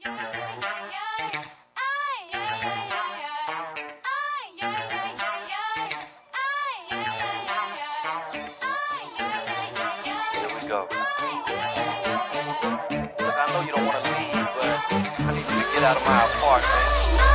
Go. Look, I know you don't want to leave, but I need you to get out of my apartment.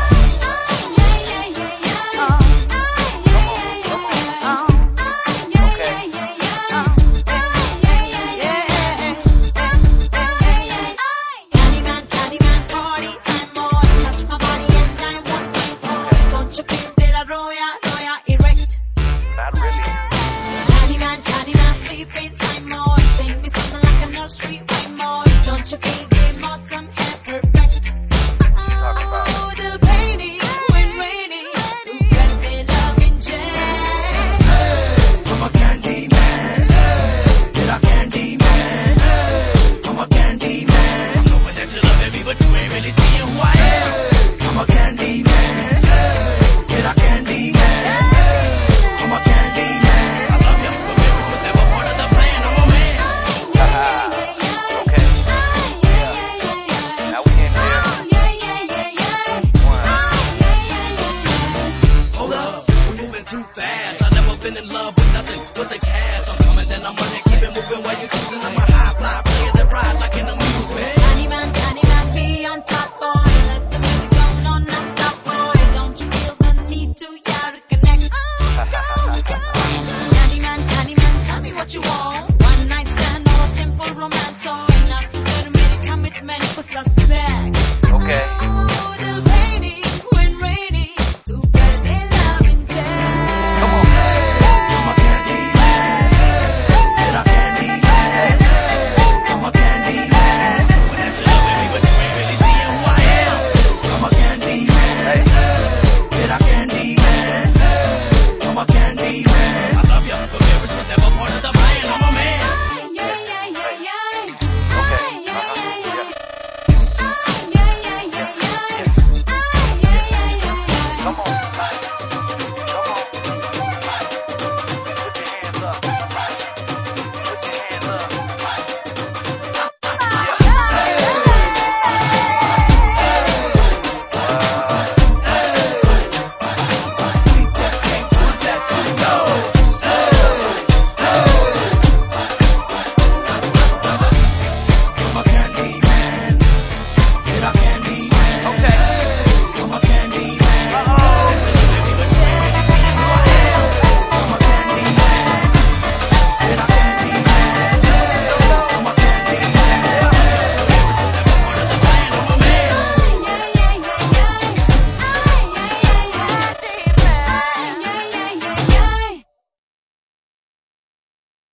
Not really. Don't you feel game awesome and perfect? Oh, the painting when raining to get me love in jail. I'm a candy man. Get a candy man. I'm a candy man. I'm knowing that you loving me, but you ain't really seeing who I am. I'm a candy man. Get a candy man. I'm a candy man. I love you, but it was never part of the plan. I'm a man. Too fast. I never been in love with nothing but the cash. I'm coming, then I'm running, keep it moving while you're choosing. I'm a high fly player that ride like an amusement. Candyman, be on top, boy. Let the music go on non-stop, boy. Don't you feel the need to, yeah, reconnect? Candyman, tell me what you want. One night stand or a simple romance, or not to commitment for suspect. Okay. Oh,